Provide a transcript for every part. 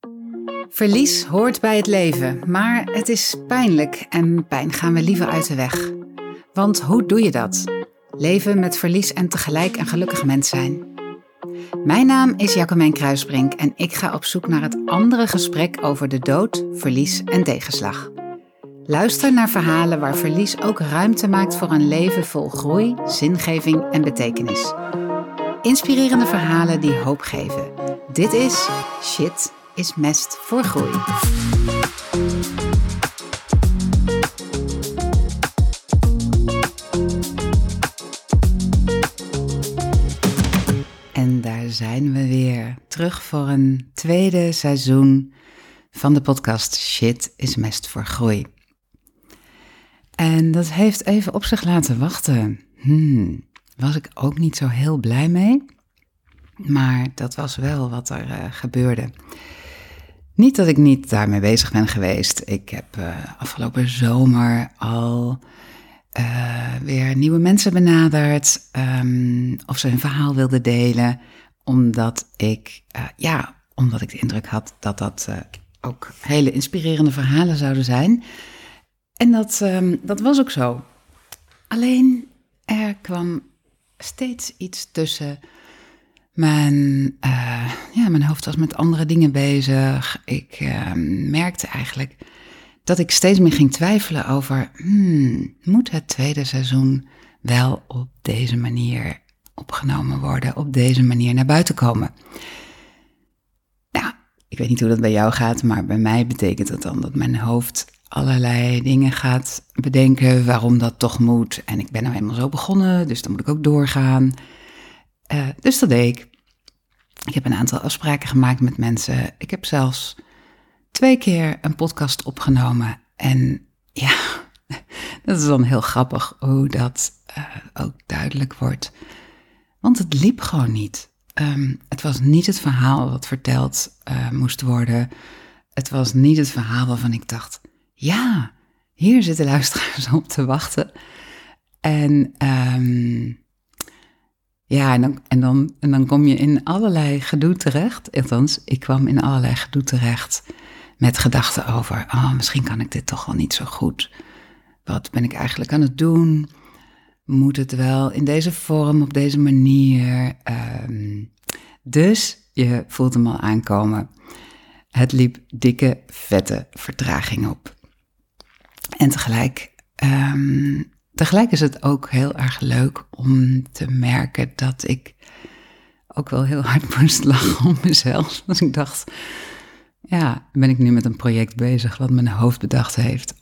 Verlies hoort bij het leven, maar het is pijnlijk en pijn gaan we liever uit de weg. Want hoe doe je dat? Leven met verlies en tegelijk een gelukkig mens zijn. Mijn naam is Jacomijn Kruisbrink en ik ga op zoek naar het andere gesprek over de dood, verlies en tegenslag. Luister naar verhalen waar verlies ook ruimte maakt voor een leven vol groei, zingeving en betekenis. Inspirerende verhalen die hoop geven. Dit is Shit is mest voor groei. En daar zijn we weer, terug voor een tweede seizoen van de podcast Shit is mest voor groei. En dat heeft even op zich laten wachten. Was ik ook niet zo heel blij mee, maar dat was wel wat er gebeurde. Niet dat ik niet daarmee bezig ben geweest. Ik heb afgelopen zomer al weer nieuwe mensen benaderd of ze hun verhaal wilden delen, omdat ik de indruk had dat dat ook hele inspirerende verhalen zouden zijn. En dat was ook zo. Alleen er kwam steeds iets tussen. Mijn hoofd was met andere dingen bezig. Ik merkte eigenlijk dat ik steeds meer ging twijfelen over, moet het tweede seizoen wel op deze manier opgenomen worden, op deze manier naar buiten komen? Nou, ik weet niet hoe dat bij jou gaat, maar bij mij betekent dat dan dat mijn hoofd allerlei dingen gaat bedenken waarom dat toch moet. En ik ben nou eenmaal zo begonnen, dus dan moet ik ook doorgaan. Dus dat deed ik. Ik heb een aantal afspraken gemaakt met mensen. Ik heb zelfs 2 keer een podcast opgenomen. En ja, dat is dan heel grappig hoe dat ook duidelijk wordt. Want het liep gewoon niet. Het was niet het verhaal wat verteld moest worden. Het was niet het verhaal waarvan ik dacht, ja, hier zitten luisteraars op te wachten. En dan kom je in allerlei gedoe terecht. Althans, ik kwam in allerlei gedoe terecht met gedachten over, misschien kan ik dit toch wel niet zo goed. Wat ben ik eigenlijk aan het doen? Moet het wel in deze vorm, op deze manier? Dus je voelt hem al aankomen. Het liep dikke, vette vertraging op. En tegelijk is het ook heel erg leuk om te merken dat ik ook wel heel hard moest lachen om mezelf. Dus ik dacht, ja, ben ik nu met een project bezig wat mijn hoofd bedacht heeft?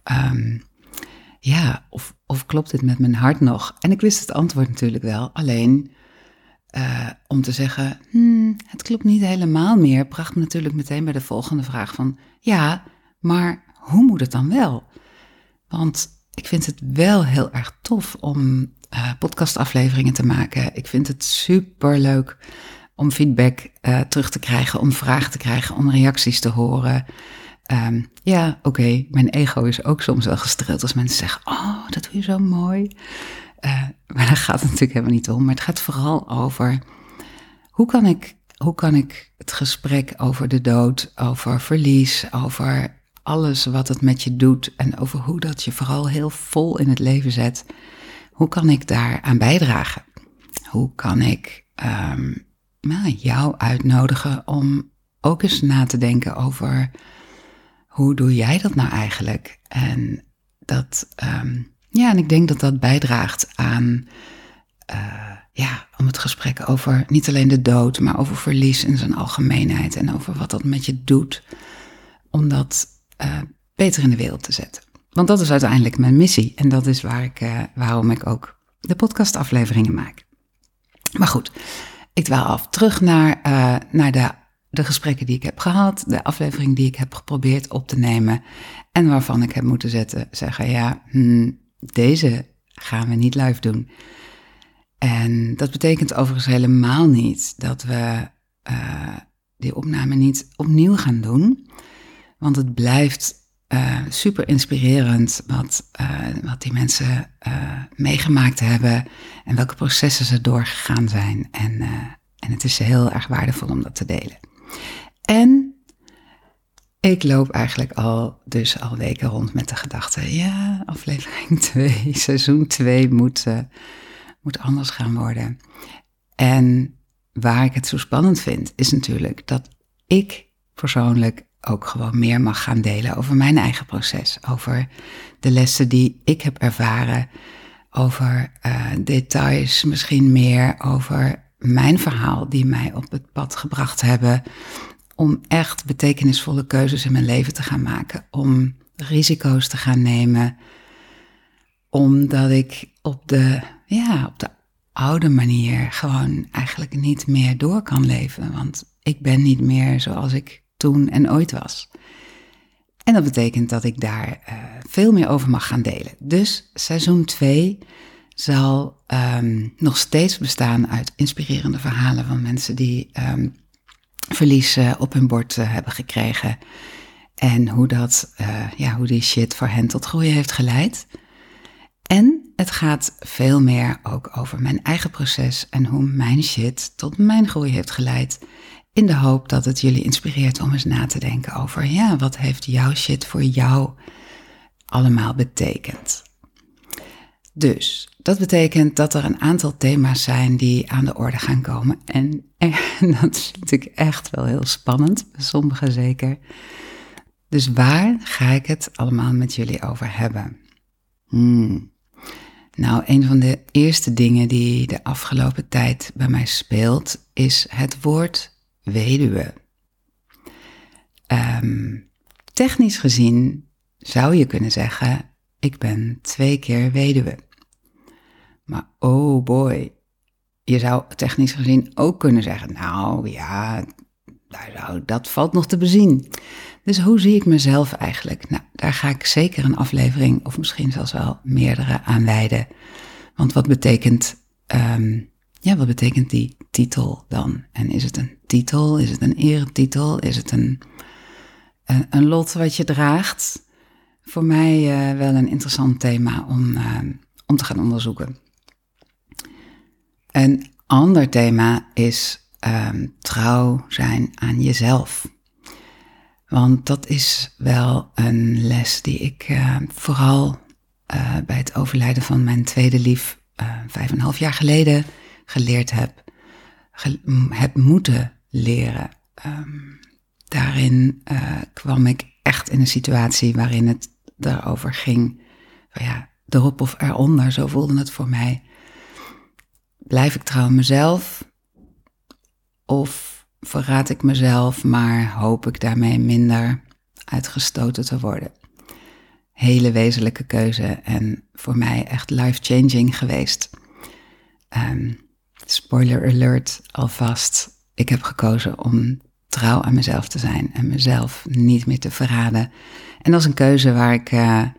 Of klopt dit met mijn hart nog? En ik wist het antwoord natuurlijk wel, alleen om te zeggen, het klopt niet helemaal meer, bracht me natuurlijk meteen bij de volgende vraag van, ja, maar hoe moet het dan wel? Want ik vind het wel heel erg tof om podcastafleveringen te maken. Ik vind het superleuk om feedback terug te krijgen, om vragen te krijgen, om reacties te horen. Mijn ego is ook soms wel gestreeld als mensen zeggen, dat doe je zo mooi. Maar daar gaat het natuurlijk helemaal niet om. Maar het gaat vooral over, hoe kan ik het gesprek over de dood, over verlies, over alles wat het met je doet en over hoe dat je vooral heel vol in het leven zet. Hoe kan ik daar aan bijdragen? Hoe kan ik jou uitnodigen om ook eens na te denken over, hoe doe jij dat nou eigenlijk? En en ik denk dat dat bijdraagt aan om het gesprek over niet alleen de dood, maar over verlies in zijn algemeenheid en over wat dat met je doet, om dat beter in de wereld te zetten. Want dat is uiteindelijk mijn missie en dat is waarom ik ook de podcastafleveringen maak. Maar goed, ik dwaal af terug naar de gesprekken die ik heb gehad, de aflevering die ik heb geprobeerd op te nemen en waarvan ik heb moeten zeggen, deze gaan we niet live doen. En dat betekent overigens helemaal niet dat we die opname niet opnieuw gaan doen, want het blijft super inspirerend wat die mensen meegemaakt hebben en welke processen ze doorgegaan zijn. En het is heel erg waardevol om dat te delen. En Ik loop eigenlijk al weken rond met de gedachte, ja, aflevering 2, seizoen 2 moet anders gaan worden. En waar ik het zo spannend vind, is natuurlijk dat ik persoonlijk ook gewoon meer mag gaan delen over mijn eigen proces. Over de lessen die ik heb ervaren, over details misschien meer, over mijn verhaal die mij op het pad gebracht hebben om echt betekenisvolle keuzes in mijn leven te gaan maken, om risico's te gaan nemen, omdat ik op de oude manier gewoon eigenlijk niet meer door kan leven, want ik ben niet meer zoals ik toen en ooit was. En dat betekent dat ik daar veel meer over mag gaan delen. Dus seizoen 2 zal nog steeds bestaan uit inspirerende verhalen van mensen die verlies op hun bord hebben gekregen. En hoe die shit voor hen tot groei heeft geleid. En het gaat veel meer ook over mijn eigen proces en hoe mijn shit tot mijn groei heeft geleid. In de hoop dat het jullie inspireert om eens na te denken over, wat heeft jouw shit voor jou allemaal betekend? Dus dat betekent dat er een aantal thema's zijn die aan de orde gaan komen. En dat vind ik echt wel heel spannend, bij sommigen zeker. Dus waar ga ik het allemaal met jullie over hebben? Nou, een van de eerste dingen die de afgelopen tijd bij mij speelt, is het woord weduwe. Technisch gezien zou je kunnen zeggen, ik ben 2 keer weduwe. Maar oh boy, je zou technisch gezien ook kunnen zeggen, nou ja, dat valt nog te bezien. Dus hoe zie ik mezelf eigenlijk? Nou, daar ga ik zeker een aflevering of misschien zelfs wel meerdere aan wijden. Want wat betekent die titel dan? En is het een titel? Is het een eretitel? Is het een lot wat je draagt? Voor mij wel een interessant thema om te gaan onderzoeken. Een ander thema is trouw zijn aan jezelf. Want dat is wel een les die ik vooral bij het overlijden van mijn tweede lief 5,5 jaar geleden geleerd heb moeten leren. Daarin kwam ik echt in een situatie waarin het daarover ging. Erop of eronder, zo voelde het voor mij. Blijf ik trouw aan mezelf? Of verraad ik mezelf, maar hoop ik daarmee minder uitgestoten te worden? Hele wezenlijke keuze en voor mij echt life-changing geweest. Spoiler alert alvast. Ik heb gekozen om trouw aan mezelf te zijn en mezelf niet meer te verraden. En dat is een keuze waar ik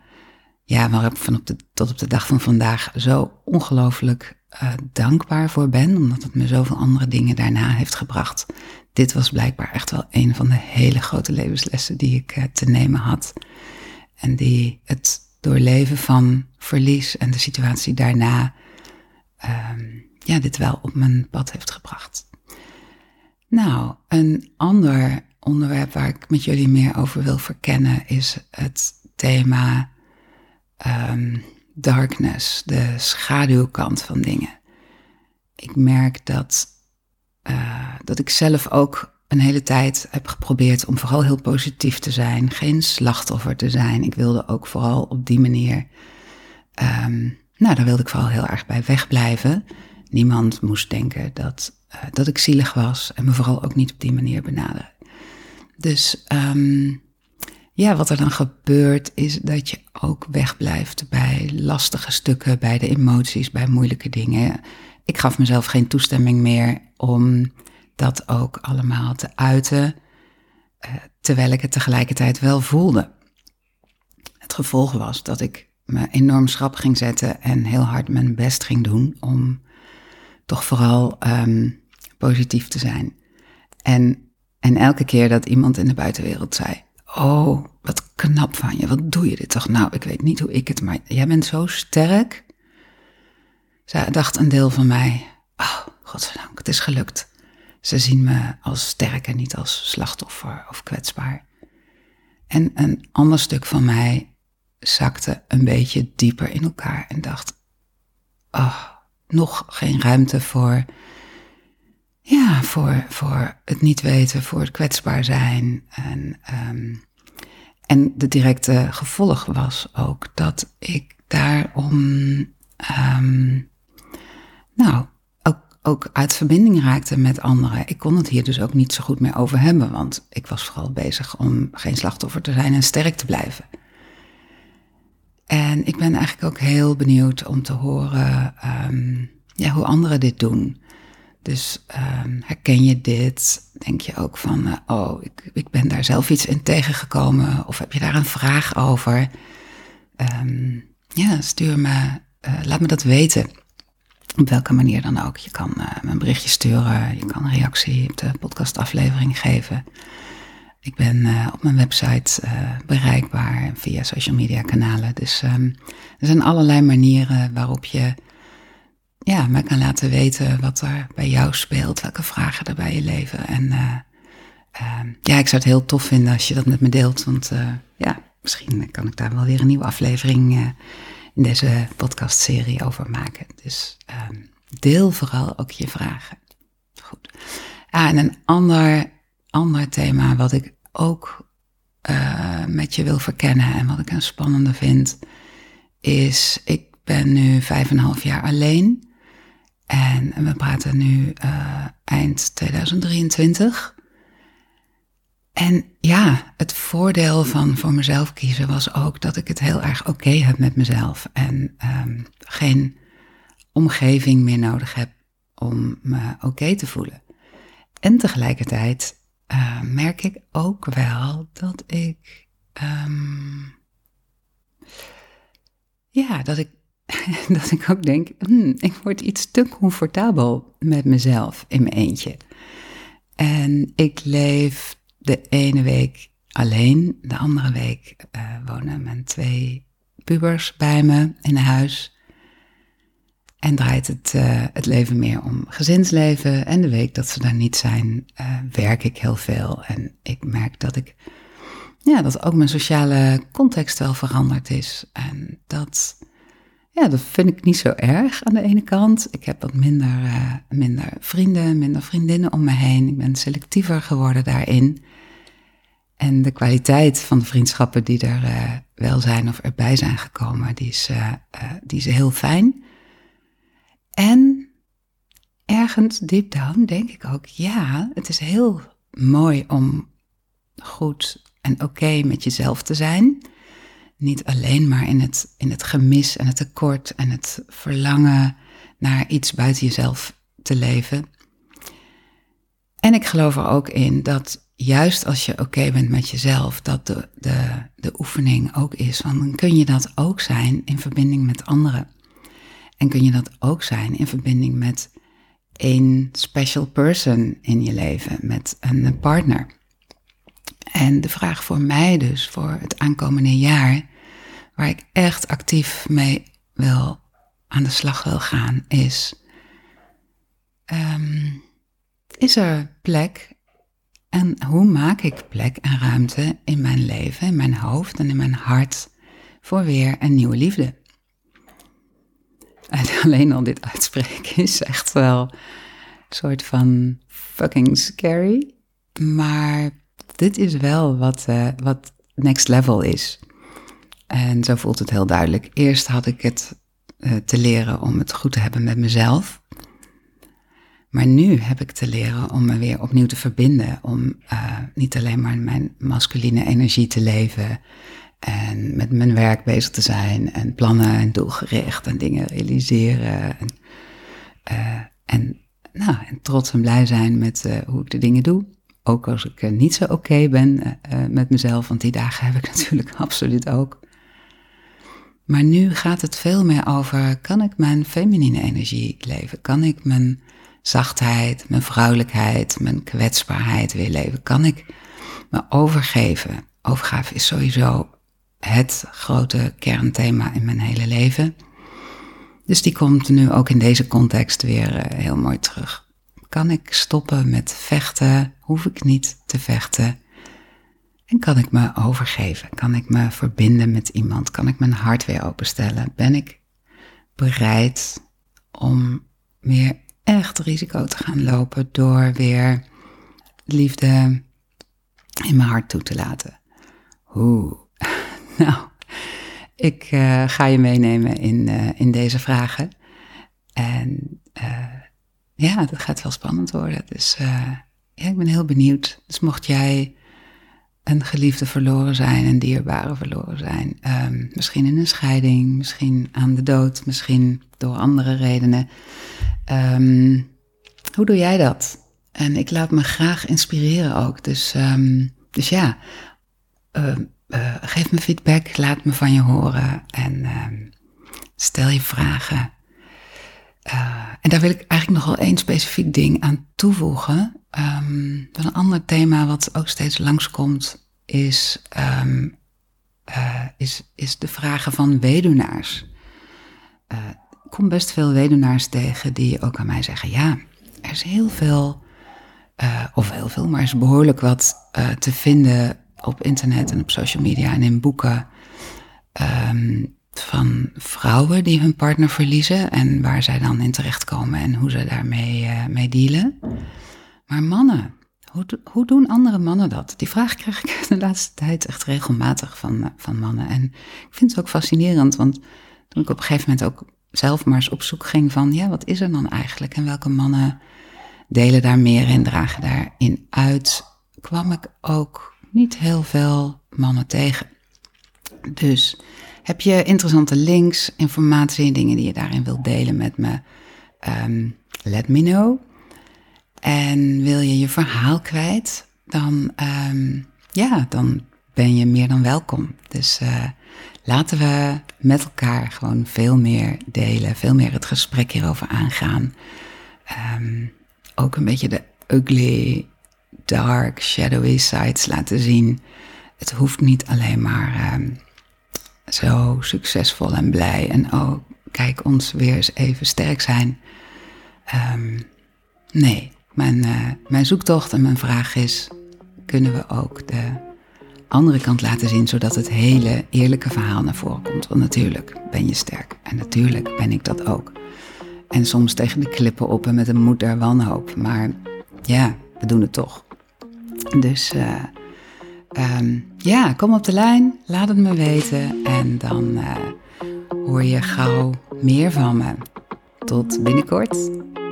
tot op de dag van vandaag zo ongelooflijk dankbaar voor ben, omdat het me zoveel andere dingen daarna heeft gebracht. Dit was blijkbaar echt wel een van de hele grote levenslessen die ik te nemen had. En die het doorleven van verlies en de situatie daarna dit wel op mijn pad heeft gebracht. Nou, een ander onderwerp waar ik met jullie meer over wil verkennen is het thema darkness, de schaduwkant van dingen. Ik merk dat ik zelf ook een hele tijd heb geprobeerd om vooral heel positief te zijn, geen slachtoffer te zijn. Ik wilde ook vooral op die manier, daar wilde ik vooral heel erg bij wegblijven. Niemand moest denken dat ik zielig was en me vooral ook niet op die manier benaderen. Dus wat er dan gebeurt is dat je ook wegblijft bij lastige stukken, bij de emoties, bij moeilijke dingen. Ik gaf mezelf geen toestemming meer om dat ook allemaal te uiten, terwijl ik het tegelijkertijd wel voelde. Het gevolg was dat ik me enorm schrap ging zetten en heel hard mijn best ging doen om toch vooral positief te zijn. En elke keer dat iemand in de buitenwereld zei, oh, wat knap van je, wat doe je dit toch? Nou, ik weet niet hoe ik het, maar jij bent zo sterk. Dacht een deel van mij, oh, godzijdank, het is gelukt. Ze zien me als sterk en niet als slachtoffer of kwetsbaar. En een ander stuk van mij zakte een beetje dieper in elkaar en dacht, nog geen ruimte voor het niet weten, voor het kwetsbaar zijn. En de directe gevolg was ook dat ik daarom ook uit verbinding raakte met anderen. Ik kon het hier dus ook niet zo goed meer over hebben, want ik was vooral bezig om geen slachtoffer te zijn en sterk te blijven. En ik ben eigenlijk ook heel benieuwd om te horen hoe anderen dit doen. Dus herken je dit? Denk je ook van, ik ben daar zelf iets in tegengekomen? Of heb je daar een vraag over? Stuur me, laat me dat weten. Op welke manier dan ook. Je kan me een berichtje sturen, je kan een reactie op de podcastaflevering geven. Ik ben op mijn website bereikbaar via social media kanalen. Dus er zijn allerlei manieren waarop je mij kan laten weten wat er bij jou speelt, welke vragen er bij je leven. En ik zou het heel tof vinden als je dat met me deelt, want misschien kan ik daar wel weer een nieuwe aflevering in deze podcastserie over maken. Dus deel vooral ook je vragen. Goed. En een ander thema wat ik ook met je wil verkennen en wat ik een spannende vind, is ik ben nu 5,5 jaar alleen. En we praten nu eind 2023. En het voordeel van voor mezelf kiezen was ook dat ik het heel erg oké heb met mezelf. En geen omgeving meer nodig heb om me oké te voelen. En tegelijkertijd merk ik ook wel dat ik dat ik ook denk, ik word iets te comfortabel met mezelf in mijn eentje. En ik leef de ene week alleen, de andere week wonen mijn 2 pubers bij me in huis. En draait het leven meer om gezinsleven. En de week dat ze daar niet zijn, werk ik heel veel. En ik merk dat dat ook mijn sociale context wel veranderd is. En dat vind ik niet zo erg aan de ene kant. Ik heb wat minder vrienden, minder vriendinnen om me heen. Ik ben selectiever geworden daarin. En de kwaliteit van de vriendschappen die er wel zijn of erbij zijn gekomen, die is heel fijn. En ergens deep down denk ik ook, het is heel mooi om goed en oké met jezelf te zijn. Niet alleen maar in het gemis en het tekort en het verlangen naar iets buiten jezelf te leven. En ik geloof er ook in dat juist als je oké bent met jezelf, dat de oefening ook is. Want dan kun je dat ook zijn in verbinding met anderen. En kun je dat ook zijn in verbinding met een special person in je leven, met een partner. En de vraag voor mij dus, voor het aankomende jaar, waar ik echt actief mee aan de slag wil gaan, is er plek en hoe maak ik plek en ruimte in mijn leven, in mijn hoofd en in mijn hart voor weer een nieuwe liefde? En alleen al dit uitspreken is echt wel een soort van fucking scary. Maar dit is wel wat next level is. En zo voelt het heel duidelijk. Eerst had ik het te leren om het goed te hebben met mezelf. Maar nu heb ik te leren om me weer opnieuw te verbinden. Om niet alleen maar mijn masculine energie te leven en met mijn werk bezig te zijn en plannen en doelgericht en dingen realiseren. En trots en blij zijn met hoe ik de dingen doe. Ook als ik niet zo oké ben met mezelf, want die dagen heb ik natuurlijk absoluut ook. Maar nu gaat het veel meer over, kan ik mijn feminine energie leven? Kan ik mijn zachtheid, mijn vrouwelijkheid, mijn kwetsbaarheid weer leven? Kan ik me overgeven? Overgave is sowieso het grote kernthema in mijn hele leven. Dus die komt nu ook in deze context weer heel mooi terug. Kan ik stoppen met vechten? Hoef ik niet te vechten? En kan ik me overgeven? Kan ik me verbinden met iemand? Kan ik mijn hart weer openstellen? Ben ik bereid om weer echt risico te gaan lopen door weer liefde in mijn hart toe te laten? Nou, ik ga je meenemen in deze vragen. En ja, dat gaat wel spannend worden. Dus ja, ik ben heel benieuwd. Dus mocht jij een geliefde verloren zijn, een dierbare verloren zijn, misschien in een scheiding, misschien aan de dood, misschien door andere redenen. Hoe doe jij dat? En ik laat me graag inspireren ook. Dus ja, geef me feedback, laat me van je horen en stel je vragen. En daar wil ik eigenlijk nog wel één specifiek ding aan toevoegen. Een ander thema wat ook steeds langskomt is de vragen van weduwnaars. Ik kom best veel weduwnaars tegen die ook aan mij zeggen, ja, er is heel veel, maar er is behoorlijk wat te vinden op internet en op social media en in boeken van vrouwen die hun partner verliezen en waar zij dan in terechtkomen en hoe ze daarmee mee dealen. Maar mannen, hoe doen andere mannen dat? Die vraag krijg ik de laatste tijd echt regelmatig van mannen. En ik vind het ook fascinerend, want toen ik op een gegeven moment ook zelf maar eens op zoek ging van, ja, wat is er dan eigenlijk? En welke mannen delen daar meer in, dragen daarin uit, kwam ik ook niet heel veel mannen tegen. Dus heb je interessante links, informatie, dingen die je daarin wilt delen met me? Let me know. En wil je je verhaal kwijt? Dan ben je meer dan welkom. Dus laten we met elkaar gewoon veel meer delen. Veel meer het gesprek hierover aangaan. Ook een beetje de ugly, dark, shadowy sides laten zien. Het hoeft niet alleen maar zo succesvol en blij. En oh, kijk ons weer eens even sterk zijn. Nee, mijn zoektocht en mijn vraag is, kunnen we ook de andere kant laten zien, zodat het hele eerlijke verhaal naar voren komt? Want natuurlijk ben je sterk en natuurlijk ben ik dat ook. En soms tegen de klippen op en met een moed der wanhoop. Maar ja, we doen het toch. Dus kom op de lijn, laat het me weten en dan hoor je gauw meer van me. Tot binnenkort.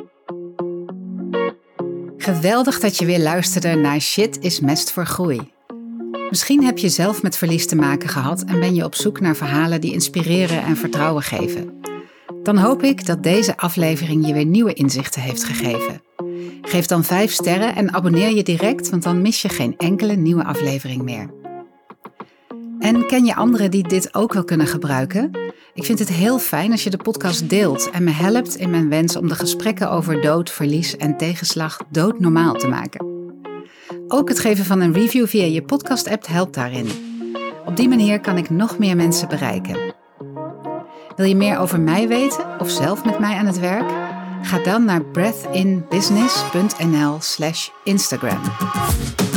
Geweldig dat je weer luisterde naar Shit is Mest voor Groei. Misschien heb je zelf met verlies te maken gehad en ben je op zoek naar verhalen die inspireren en vertrouwen geven. Dan hoop ik dat deze aflevering je weer nieuwe inzichten heeft gegeven. Geef dan 5 sterren en abonneer je direct, want dan mis je geen enkele nieuwe aflevering meer. En ken je anderen die dit ook wel kunnen gebruiken? Ik vind het heel fijn als je de podcast deelt en me helpt in mijn wens om de gesprekken over dood, verlies en tegenslag doodnormaal te maken. Ook het geven van een review via je podcast-app helpt daarin. Op die manier kan ik nog meer mensen bereiken. Wil je meer over mij weten of zelf met mij aan het werk? Ga dan naar breathinbusiness.nl/Instagram.